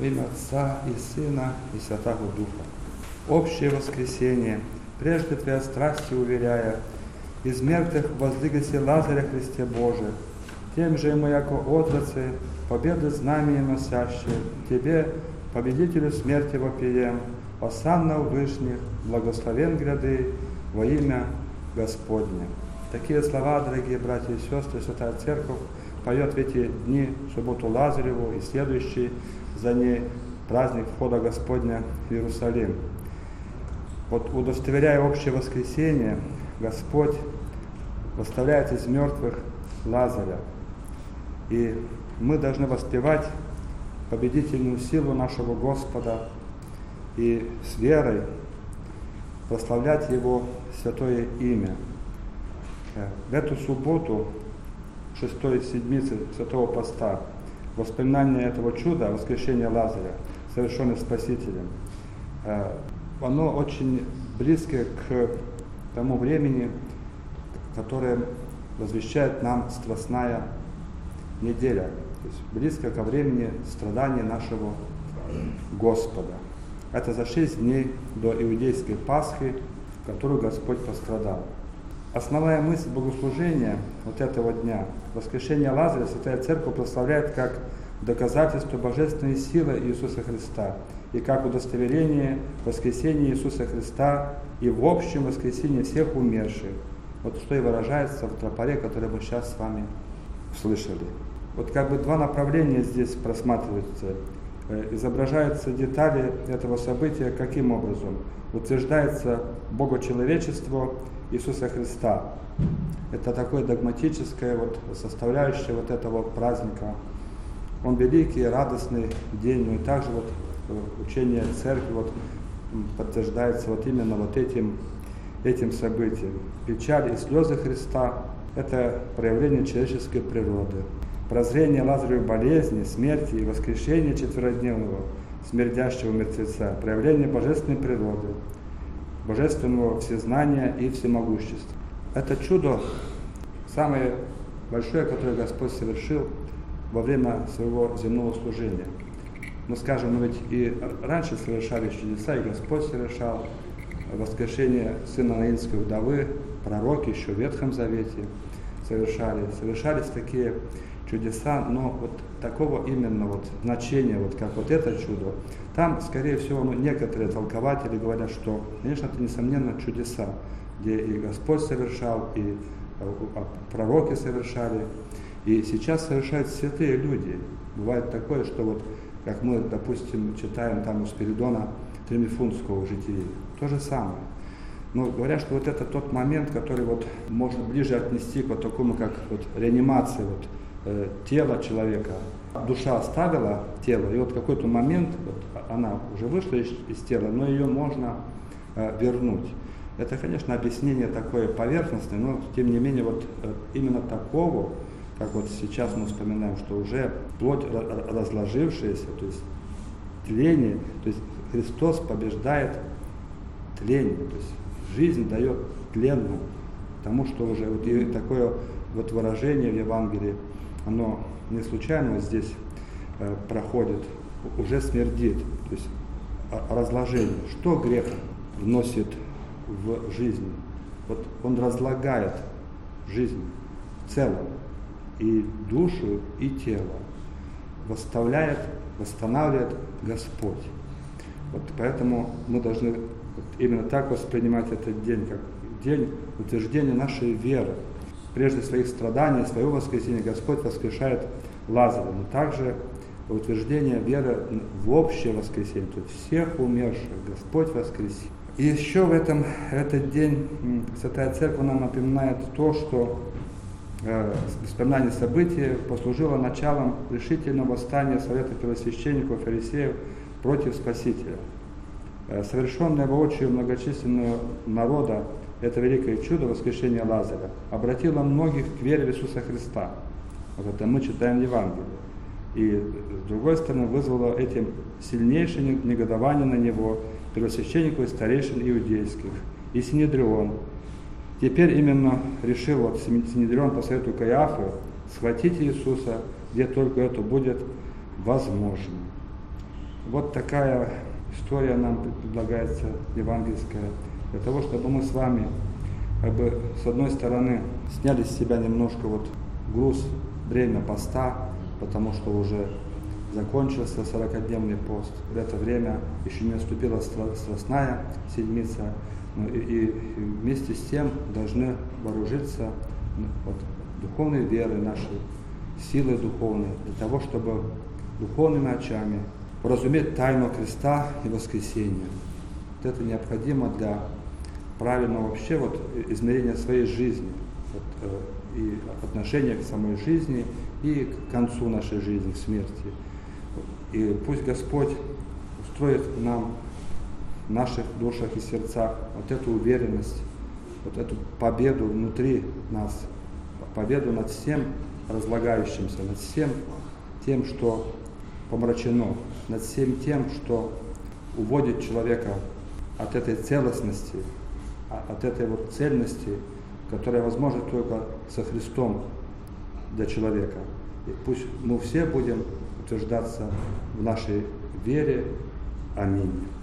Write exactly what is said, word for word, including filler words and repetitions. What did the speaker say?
Во имя Отца и Сына и Святого Духа. Общее воскресение, прежде Твоя страсти уверяя, из мертвых воздвигайся Лазаря Христе Божий, тем же ему, яко отрацы, победы знамения носящие, Тебе, победителю смерти вопием, осанна у вышних, благословен гряды, во имя Господне. Такие слова, дорогие братья и сестры, Святая Церковь поет в эти дни, субботу Лазареву и следующий за ней праздник входа Господня в Иерусалим. Вот удостоверяя общее воскресение, Господь восставляет из мертвых Лазаря. И мы должны воспевать победительную силу нашего Господа и с верой прославлять Его святое имя. В эту субботу, шестой седмицы Святого Поста, воспоминание этого чуда, воскрешения Лазаря, совершенное Спасителем, оно очень близко к тому времени, которое возвещает нам Страстная неделя, то есть близко ко времени страдания нашего Господа. Это за шесть дней до Иудейской Пасхи, в которую Господь пострадал. Основная мысль богослужения вот этого дня, воскрешение Лазаря, Святая Церковь прославляет как доказательство божественной силы Иисуса Христа и как удостоверение воскресения Иисуса Христа и в общем воскресении всех умерших. Вот что и выражается в тропаре, который мы сейчас с вами слышали. Вот как бы два направления здесь просматриваются. Изображаются детали этого события каким образом? Утверждается богочеловечество Иисуса Христа. Это такое догматическое вот составляющее вот этого праздника. Он великий, радостный день, но и также вот учение церкви вот подтверждается вот именно вот этим, этим событием. Печаль и слезы Христа – это проявление человеческой природы. Прозрение Лазаревой болезни, смерти и воскрешения четверодневного смердящего мертвеца – проявление божественной природы, божественного всезнания и всемогущества. Это чудо самое большое, которое Господь совершил во время своего земного служения. Мы скажем, но ведь и раньше совершали чудеса, и Господь совершал воскрешение сына Наинской вдовы, пророки еще в Ветхом Завете совершали. Совершались такие чудеса, но вот такого именно вот значения, вот как вот это чудо, там, скорее всего, ну, некоторые толкователи говорят, что, конечно, это, несомненно, чудеса, где и Господь совершал, и пророки совершали, и сейчас совершают святые люди. Бывает такое, что вот, как мы, допустим, читаем там у Спиридона Тремифунтского жития, то же самое. Но говорят, что вот это тот момент, который вот можно ближе отнести к вот такому, как вот реанимации вот, э, тела человека. Душа оставила тело, и вот в какой-то момент вот, она уже вышла из, из тела, но ее можно э, вернуть. Это, конечно, объяснение такое поверхностное, но тем не менее вот э, именно такого, как вот сейчас мы вспоминаем, что уже плоть разложившаяся, то есть тление, то есть Христос побеждает тление, то есть жизнь дает тленную, потому что уже вот и такое вот выражение в Евангелии, оно не случайно вот здесь э, проходит, уже смердит, то есть разложение. Что грех вносит в жизнь? Вот он разлагает жизнь в целом, и душу, и тело, восставляет, восстанавливает Господь. Вот поэтому мы должны вот именно так воспринимать этот день, как день утверждения нашей веры. Прежде своих страданий, своего воскресения Господь воскрешает Лазаря, но также утверждение веры в общее воскресение, то есть всех умерших Господь воскресил. И еще в этом, этот день Святая Церковь нам напоминает то, что э, вспоминание событий послужило началом решительного восстания Совета первосвященников и фарисеев против Спасителя. Э, совершенное воочию многочисленного народа это великое чудо воскрешения Лазаря обратило многих к вере в Иисуса Христа. Вот это мы читаем в Евангелии. И с другой стороны вызвало этим сильнейшее негодование на него первосвященников и старейшин иудейских и Синедрион. Теперь именно решил вот Синедрион по совету Каиафы схватить Иисуса, где только это будет возможно. Вот такая история нам предлагается евангельская, для того, чтобы мы с вами, как бы, с одной стороны, сняли с себя немножко вот груз, бремя поста, потому что уже закончился сорокадневный пост. В это время еще не наступила Страстная Седмица, ну, и, и вместе с тем должны вооружиться вот, духовной верой нашей, силой духовной, для того, чтобы духовными очами уразуметь тайну креста и воскресения. Вот это необходимо для правильного вообще вот, измерения своей жизни, вот, э, и отношения к самой жизни, и к концу нашей жизни, к смерти. И пусть Господь устроит нам в наших душах и сердцах вот эту уверенность, вот эту победу внутри нас, победу над всем разлагающимся, над всем тем, что помрачено, над всем тем, что уводит человека от этой целостности, от этой вот цельности, которая возможна только со Христом для человека. И пусть мы все будем утверждаться в нашей вере. Аминь.